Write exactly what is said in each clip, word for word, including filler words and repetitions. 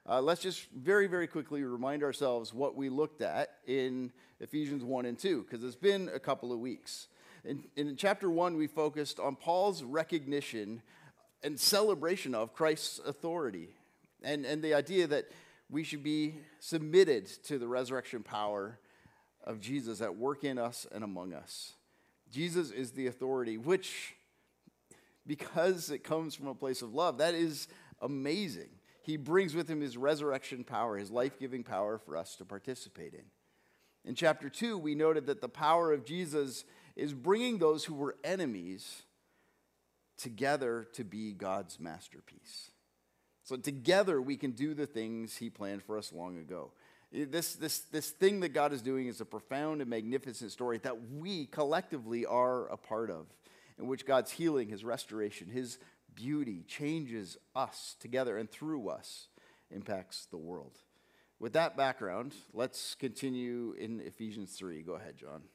Uh, let's just very, very quickly remind ourselves what we looked at in Ephesians one and two, because it's been a couple of weeks. In, in chapter one, we focused on Paul's recognition and celebration of Christ's authority, and, and the idea that we should be submitted to the resurrection power of Jesus at work in us and among us. Jesus is the authority, which, because it comes from a place of love, that is amazing. He brings with him his resurrection power, his life-giving power for us to participate in. In chapter two, we noted that the power of Jesus is bringing those who were enemies together to be God's masterpiece. So together we can do the things he planned for us long ago. This, this, this thing that God is doing is a profound and magnificent story that we collectively are a part of, in which God's healing, his restoration, his beauty changes us together and through us impacts the world. With that background, let's continue in Ephesians three. Go ahead, John.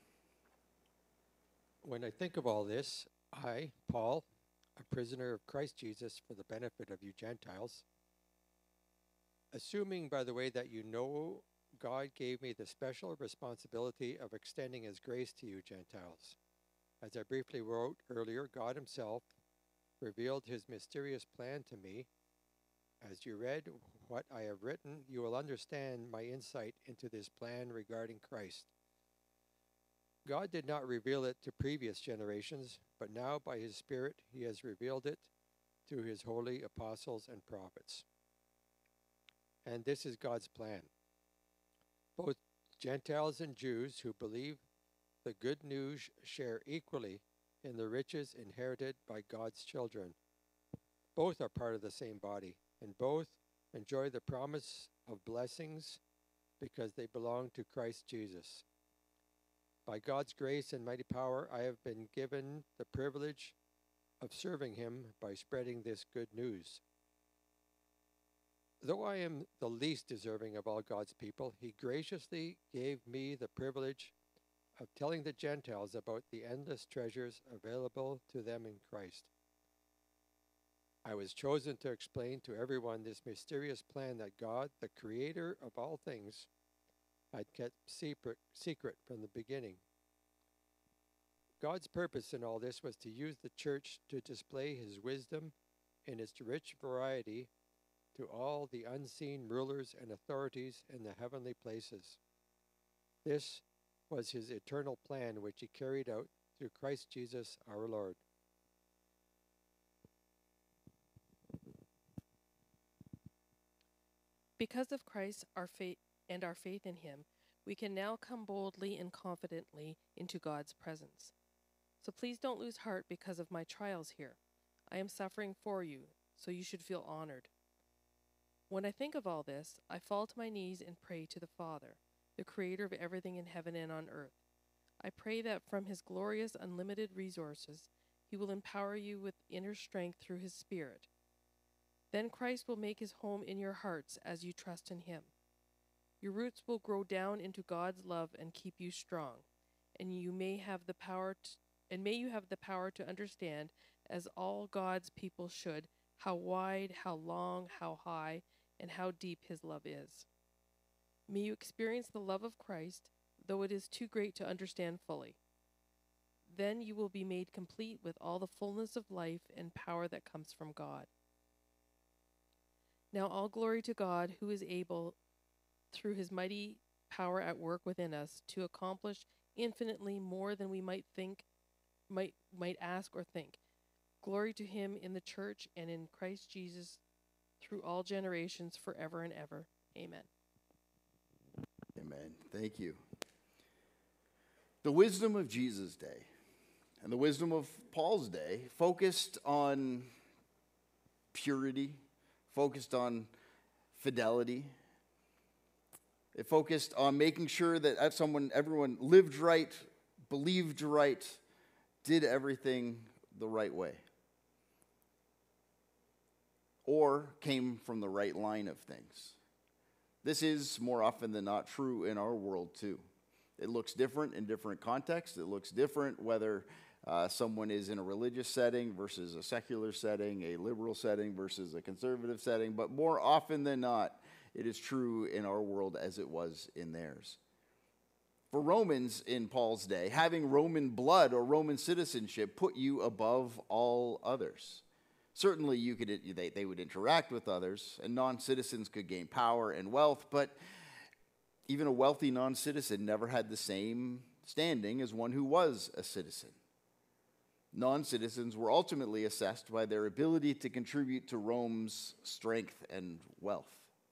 When I think of all this, I, Paul, a prisoner of Christ Jesus for the benefit of you Gentiles, assuming, by the way, that you know God gave me the special responsibility of extending his grace to you Gentiles. As I briefly wrote earlier, God himself revealed his mysterious plan to me. As you read what I have written, you will understand my insight into this plan regarding Christ. God did not reveal it to previous generations, but now by his Spirit he has revealed it to his holy apostles and prophets. And this is God's plan. Both Gentiles and Jews who believe the good news share equally in the riches inherited by God's children. Both are part of the same body, and both enjoy the promise of blessings because they belong to Christ Jesus. By God's grace and mighty power, I have been given the privilege of serving him by spreading this good news. Though I am the least deserving of all God's people, he graciously gave me the privilege of telling the Gentiles about the endless treasures available to them in Christ. I was chosen to explain to everyone this mysterious plan that God, the creator of all things, had kept secret, secret from the beginning. God's purpose in all this was to use the church to display his wisdom in its rich variety to all the unseen rulers and authorities in the heavenly places. This was his eternal plan, which he carried out through Christ Jesus our Lord. Because of Christ our faith and our faith in him, we can now come boldly and confidently into God's presence. So please don't lose heart because of my trials here. I am suffering for you, so you should feel honored. When I think of all this, I fall to my knees and pray to the Father, the creator of everything in heaven and on earth. I pray that from his glorious, unlimited resources, he will empower you with inner strength through his Spirit. Then Christ will make his home in your hearts as you trust in him. Your roots will grow down into God's love and keep you strong, and you may have the power to, and may you have the power to understand, as all God's people should, how wide, how long, how high, and how deep his love is. May you experience the love of Christ, though it is too great to understand fully. Then you will be made complete with all the fullness of life and power that comes from God. Now all glory to God, who is able, through his mighty power at work within us, to accomplish infinitely more than we might think, might might ask or think. Glory to him in the church and in Christ Jesus through all generations, forever and ever. Amen. Amen. Thank you. The wisdom of Jesus' day and the wisdom of Paul's day focused on purity, focused on fidelity. It focused on making sure that someone, everyone lived right, believed right, did everything the right way, or came from the right line of things. This is more often than not true in our world too. It looks different in different contexts. It looks different whether uh, someone is in a religious setting versus a secular setting, a liberal setting versus a conservative setting. But more often than not, it is true in our world as it was in theirs. For Romans in Paul's day, having Roman blood or Roman citizenship put you above all others. Certainly you could, they, they would interact with others, and non-citizens could gain power and wealth, but even a wealthy non-citizen never had the same standing as one who was a citizen. Non-citizens were ultimately assessed by their ability to contribute to Rome's strength and wealth.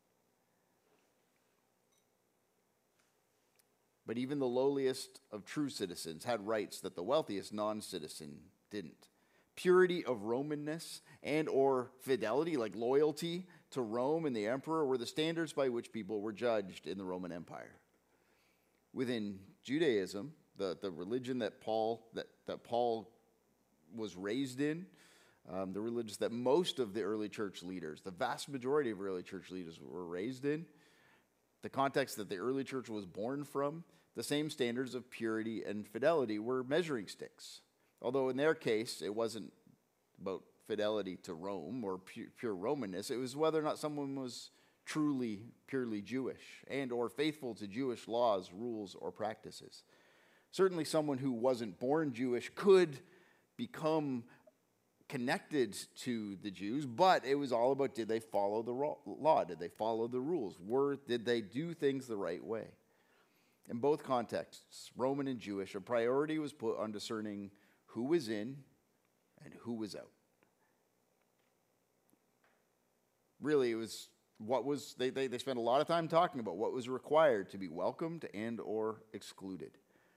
But even the lowliest of true citizens had rights that the wealthiest non-citizen didn't. Purity of Romanness and or fidelity, like loyalty to Rome and the emperor, were the standards by which people were judged in the Roman Empire. Within Judaism, the, the religion that Paul that, that Paul was raised in, um, the religion that most of the early church leaders, the vast majority of early church leaders were raised in, the context that the early church was born from, the same standards of purity and fidelity were measuring sticks. Although in their case, it wasn't about fidelity to Rome or pure, pure Romanness. It was whether or not someone was truly, purely Jewish and or faithful to Jewish laws, rules, or practices. Certainly someone who wasn't born Jewish could become connected to the Jews, but it was all about, did they follow the law? Did they follow the rules? Were, did they do things the right way? In both contexts, Roman and Jewish, a priority was put on discerning who was in and who was out. Really, it was what was, they, they, they spent a lot of time talking about what was required to be welcomed and or excluded.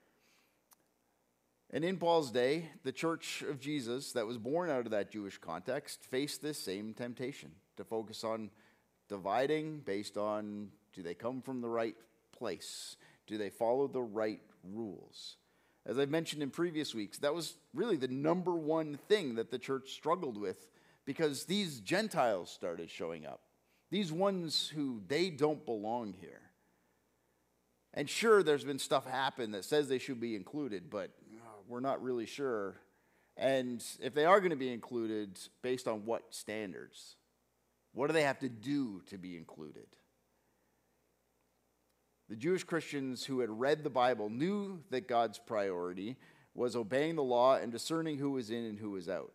And in Paul's day, the church of Jesus that was born out of that Jewish context faced this same temptation to focus on dividing based on, do they come from the right place? Do they follow the right rules? As I've mentioned in previous weeks, that was really the number one thing that the church struggled with, because these Gentiles started showing up. These ones who, they don't belong here. And sure, there's been stuff happen that says they should be included, but we're not really sure. And if they are going to be included, based on what standards? What do they have to do to be included? The Jewish Christians who had read the Bible knew that God's priority was obeying the law and discerning who was in and who was out.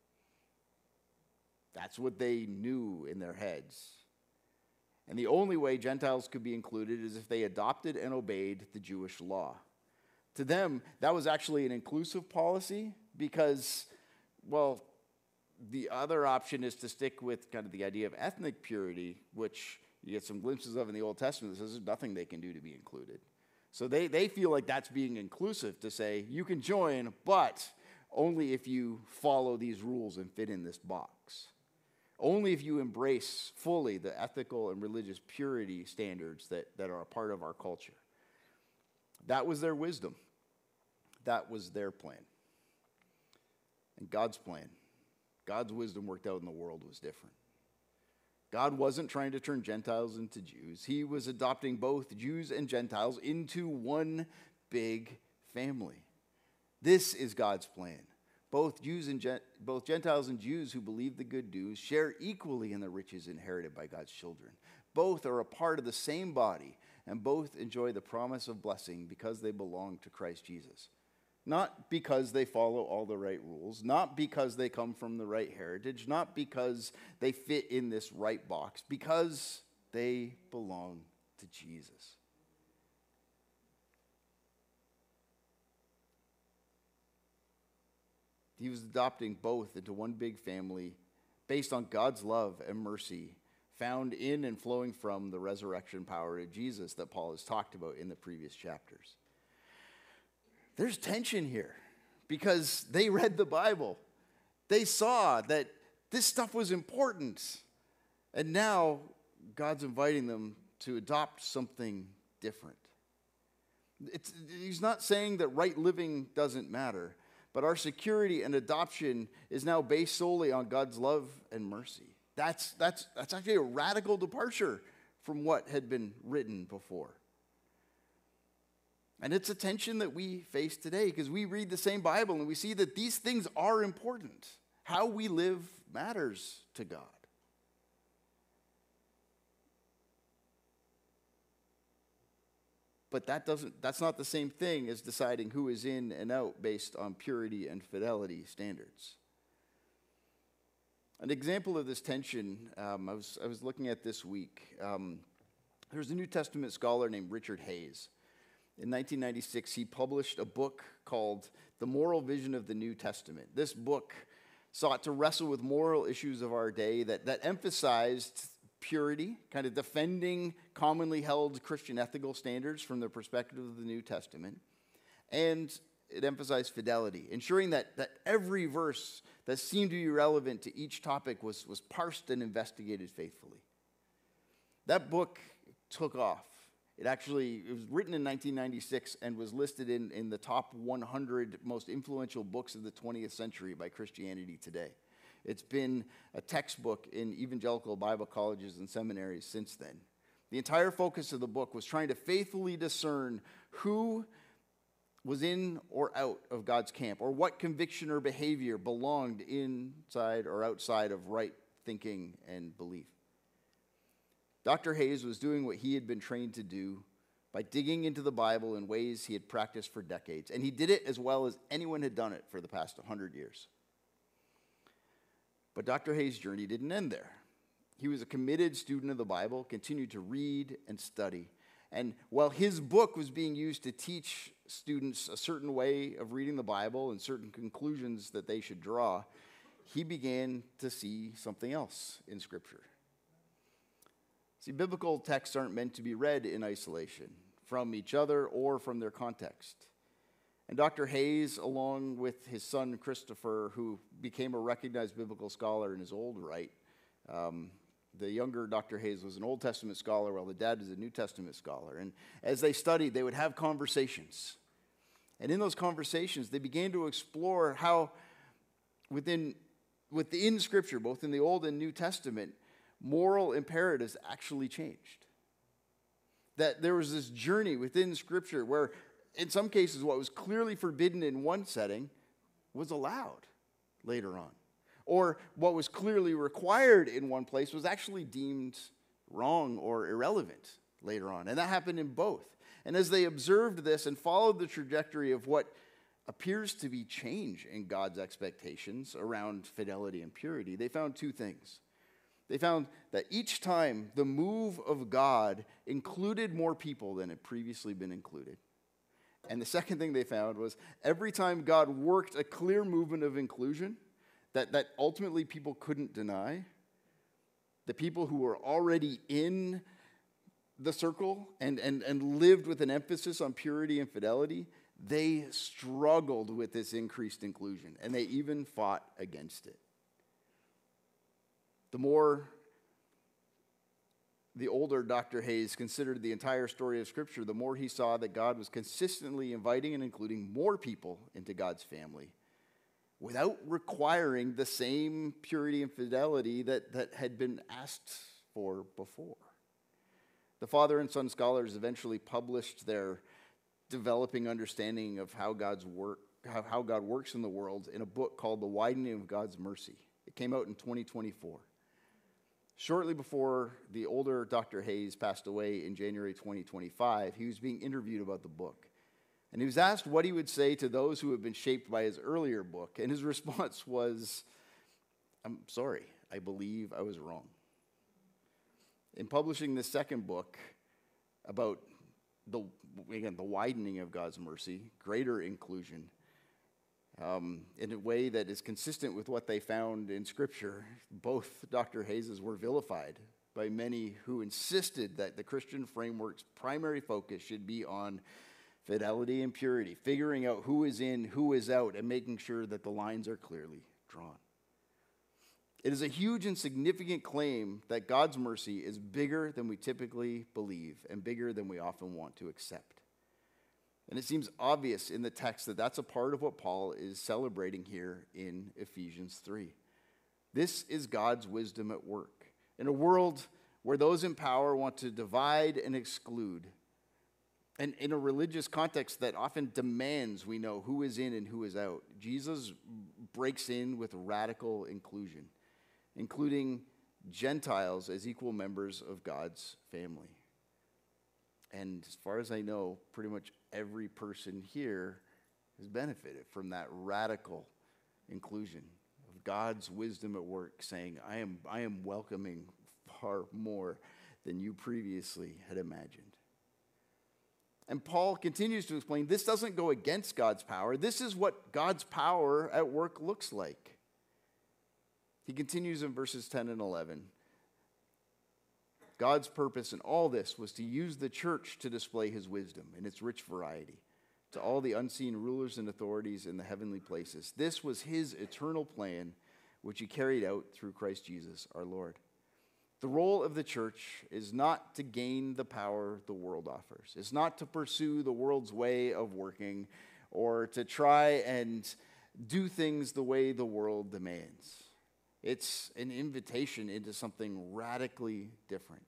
That's what they knew in their heads. And the only way Gentiles could be included is if they adopted and obeyed the Jewish law. To them, that was actually an inclusive policy because, well, the other option is to stick with kind of the idea of ethnic purity, which you get some glimpses of in the Old Testament that says there's nothing they can do to be included. So they, they feel like that's being inclusive, to say you can join, but only if you follow these rules and fit in this box. Only if you embrace fully the ethical and religious purity standards that, that are a part of our culture. That was their wisdom. That was their plan. And God's plan, God's wisdom worked out in the world was different. God wasn't trying to turn Gentiles into Jews. He was adopting both Jews and Gentiles into one big family. This is God's plan. Both Jews and Gen- both Gentiles and Jews who believe the good news share equally in the riches inherited by God's children. Both are a part of the same body, and both enjoy the promise of blessing because they belong to Christ Jesus. Not because they follow all the right rules, not because they come from the right heritage, not because they fit in this right box, because they belong to Jesus. He was adopting both into one big family based on God's love and mercy found in and flowing from the resurrection power of Jesus that Paul has talked about in the previous chapters. There's tension here because they read the Bible. They saw that this stuff was important. And now God's inviting them to adopt something different. It's, he's not saying that right living doesn't matter, but our security and adoption is now based solely on God's love and mercy. That's, that's, that's actually a radical departure from what had been written before. And it's a tension that we face today because we read the same Bible and we see that these things are important. How we live matters to God. but that doesn't, that's not the same thing as deciding who is in and out based on purity and fidelity standards. An example of this tension, um, I was I was looking at this week. Um, there's a New Testament scholar named Richard Hayes. In nineteen ninety-six, he published a book called The Moral Vision of the New Testament. This book sought to wrestle with moral issues of our day that, that emphasized purity, kind of defending commonly held Christian ethical standards from the perspective of the New Testament, and it emphasized fidelity, ensuring that, that every verse that seemed to be relevant to each topic was, was parsed and investigated faithfully. That book took off. It actually it was written in nineteen ninety-six and was listed in, in the top one hundred most influential books of the twentieth century by Christianity Today. It's been a textbook in evangelical Bible colleges and seminaries since then. The entire focus of the book was trying to faithfully discern who was in or out of God's camp, or what conviction or behavior belonged inside or outside of right thinking and belief. Doctor Hayes was doing what he had been trained to do by digging into the Bible in ways he had practiced for decades, and he did it as well as anyone had done it for the past one hundred years. But Doctor Hayes' journey didn't end there. He was a committed student of the Bible, continued to read and study. And while his book was being used to teach students a certain way of reading the Bible and certain conclusions that they should draw, he began to see something else in Scripture. See, biblical texts aren't meant to be read in isolation from each other or from their context. And Doctor Hayes, along with his son Christopher, who became a recognized biblical scholar in his old right, um, the younger Doctor Hayes was an Old Testament scholar, while the dad was a New Testament scholar. And as they studied, they would have conversations. And in those conversations, they began to explore how within, within Scripture, both in the Old and New Testament, moral imperatives actually changed. That there was this journey within Scripture where, in some cases, what was clearly forbidden in one setting was allowed later on. Or what was clearly required in one place was actually deemed wrong or irrelevant later on. And that happened in both. And as they observed this and followed the trajectory of what appears to be change in God's expectations around fidelity and purity, they found two things. They found that each time the move of God included more people than had previously been included. And the second thing they found was every time God worked a clear movement of inclusion that, that ultimately people couldn't deny, the people who were already in the circle and, and, and lived with an emphasis on purity and fidelity, they struggled with this increased inclusion, and they even fought against it. The more the older Doctor Hayes considered the entire story of Scripture, the more he saw that God was consistently inviting and including more people into God's family without requiring the same purity and fidelity that, that had been asked for before. The father and son scholars eventually published their developing understanding of how God's work, how, how God works in the world in a book called The Widening of God's Mercy. It came out in twenty twenty-four. Shortly before the older Doctor Hayes passed away in January twenty twenty-five, he was being interviewed about the book. And he was asked what he would say to those who had been shaped by his earlier book. And his response was, "I'm sorry, I believe I was wrong." In publishing this second book about the, again, the widening of God's mercy, greater inclusion, Um, in a way that is consistent with what they found in Scripture, both Doctor Hayes were vilified by many who insisted that the Christian framework's primary focus should be on fidelity and purity, figuring out who is in, who is out, and making sure that the lines are clearly drawn. It is a huge and significant claim that God's mercy is bigger than we typically believe and bigger than we often want to accept. And it seems obvious in the text that that's a part of what Paul is celebrating here in Ephesians three. This is God's wisdom at work. In a world where those in power want to divide and exclude, and in a religious context that often demands we know who is in and who is out, Jesus breaks in with radical inclusion, including Gentiles as equal members of God's family. And as far as I know, pretty much every person here has benefited from that radical inclusion of God's wisdom at work, saying, I am, I am welcoming far more than you previously had imagined. And Paul continues to explain this doesn't go against God's power. This is what God's power at work looks like. He continues in verses ten and eleven. God's purpose in all this was to use the church to display his wisdom in its rich variety to all the unseen rulers and authorities in the heavenly places. This was his eternal plan, which he carried out through Christ Jesus our Lord. The role of the church is not to gain the power the world offers. It's not to pursue the world's way of working or to try and do things the way the world demands. It's an invitation into something radically different.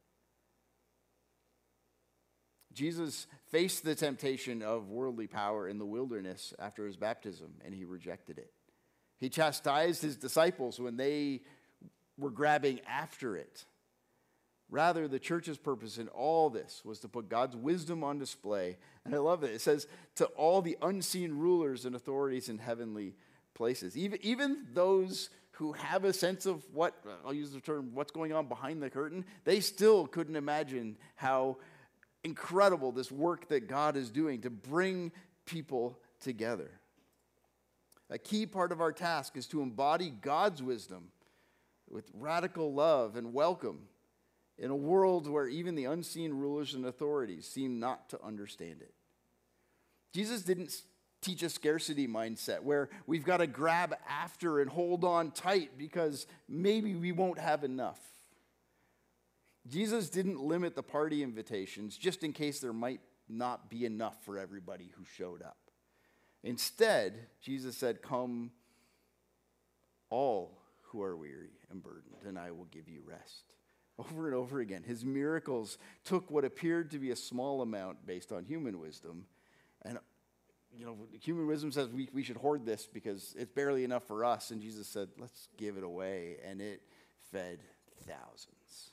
Jesus faced the temptation of worldly power in the wilderness after his baptism, and he rejected it. He chastised his disciples when they were grabbing after it. Rather, the church's purpose in all this was to put God's wisdom on display. And I love it. It says, to all the unseen rulers and authorities in heavenly places. Even, even those who have a sense of what, I'll use the term, what's going on behind the curtain, they still couldn't imagine how incredible this work that God is doing to bring people together. A key part of our task is to embody God's wisdom with radical love and welcome in a world where even the unseen rulers and authorities seem not to understand it. Jesus didn't teach a scarcity mindset where we've got to grab after and hold on tight because maybe we won't have enough. Jesus didn't limit the party invitations just in case there might not be enough for everybody who showed up. Instead, Jesus said, come all who are weary and burdened, and I will give you rest. Over and over again, his miracles took what appeared to be a small amount based on human wisdom. And, you know, human wisdom says we, we should hoard this because it's barely enough for us. And Jesus said, let's give it away. And it fed thousands.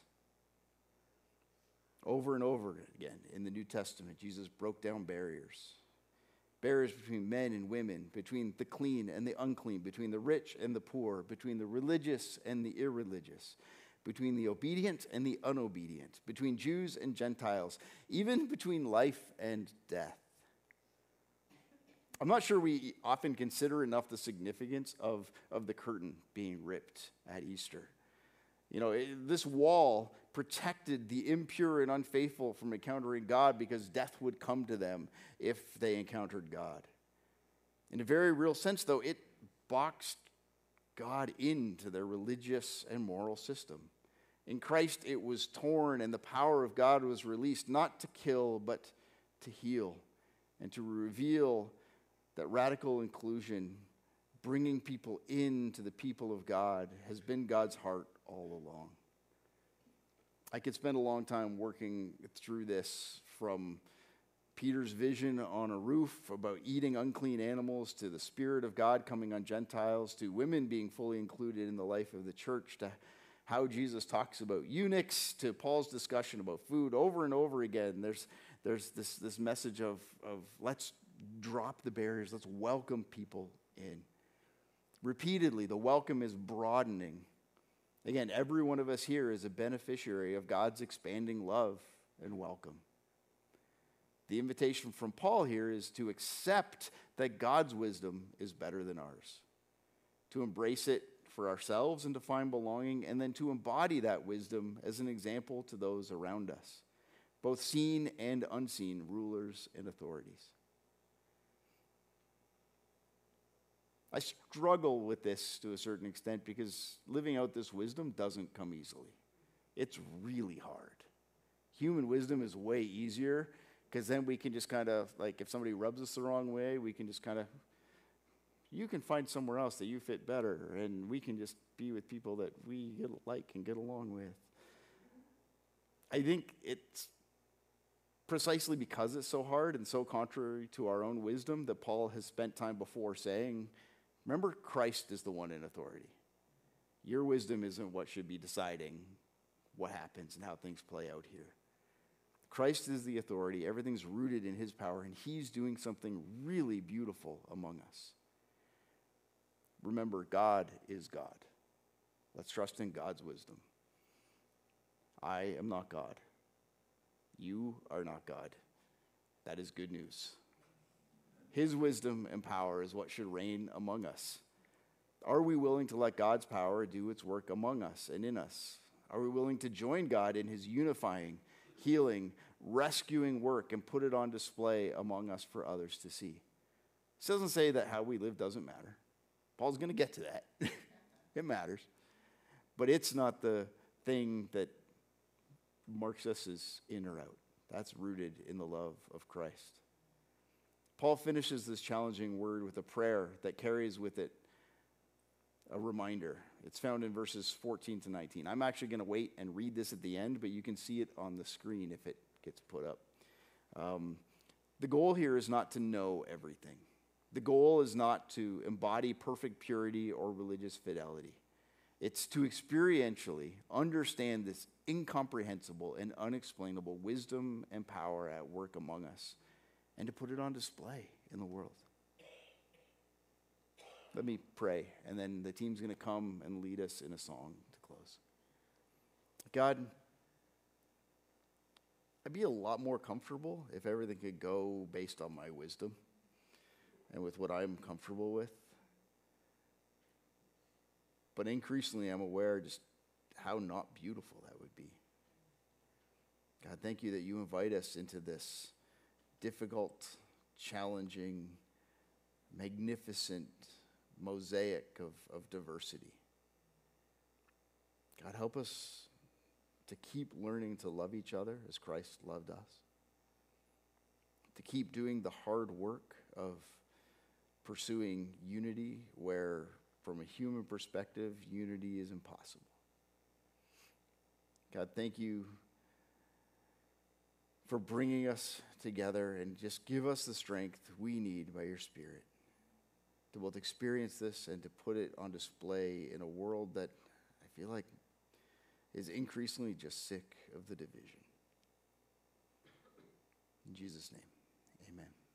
Over and over again in the New Testament, Jesus broke down barriers. Barriers between men and women, between the clean and the unclean, between the rich and the poor, between the religious and the irreligious, between the obedient and the unobedient, between Jews and Gentiles, even between life and death. I'm not sure we often consider enough the significance of, of the curtain being ripped at Easter. You know, it, this wall protected the impure and unfaithful from encountering God because death would come to them if they encountered God. In a very real sense, though, it boxed God into their religious and moral system. In Christ, it was torn, and the power of God was released, not to kill, but to heal, and to reveal that radical inclusion, bringing people into the people of God, has been God's heart all along. I could spend a long time working through this, from Peter's vision on a roof about eating unclean animals, to the Spirit of God coming on Gentiles, to women being fully included in the life of the church, to how Jesus talks about eunuchs, to Paul's discussion about food. Over and over again, there's, there's this, this message of, of let's drop the barriers, let's welcome people in. Repeatedly, the welcome is broadening. Again, every one of us here is a beneficiary of God's expanding love and welcome. The invitation from Paul here is to accept that God's wisdom is better than ours, to embrace it for ourselves and to find belonging, and then to embody that wisdom as an example to those around us, both seen and unseen rulers and authorities. I struggle with this to a certain extent because living out this wisdom doesn't come easily. It's really hard. Human wisdom is way easier because then we can just kind of, like, if somebody rubs us the wrong way, we can just kind of, you can find somewhere else that you fit better, and we can just be with people that we like and get along with. I think it's precisely because it's so hard and so contrary to our own wisdom that Paul has spent time before saying, remember, Christ is the one in authority. Your wisdom isn't what should be deciding what happens and how things play out here. Christ is the authority. Everything's rooted in his power, and he's doing something really beautiful among us. Remember, God is God. Let's trust in God's wisdom. I am not God. You are not God. That is good news. His wisdom and power is what should reign among us. Are we willing to let God's power do its work among us and in us? Are we willing to join God in his unifying, healing, rescuing work and put it on display among us for others to see? This doesn't say that how we live doesn't matter. Paul's going to get to that. It matters. But it's not the thing that marks us as in or out. That's rooted in the love of Christ. Paul finishes this challenging word with a prayer that carries with it a reminder. It's found in verses fourteen to nineteen. I'm actually going to wait and read this at the end, but you can see it on the screen if it gets put up. Um, the goal here is not to know everything. The goal is not to embody perfect purity or religious fidelity. It's to experientially understand this incomprehensible and unexplainable wisdom and power at work among us and to put it on display in the world. Let me pray, and then the team's going to come and lead us in a song to close. God, I'd be a lot more comfortable if everything could go based on my wisdom and with what I'm comfortable with. But increasingly, I'm aware just how not beautiful that would be. God, thank you that you invite us into this difficult, challenging, magnificent mosaic of, of diversity. God, help us to keep learning to love each other as Christ loved us, to keep doing the hard work of pursuing unity where, from a human perspective, unity is impossible. God, thank you for bringing us together, and just give us the strength we need by your Spirit to both experience this and to put it on display in a world that I feel like is increasingly just sick of the division. In Jesus' name, amen.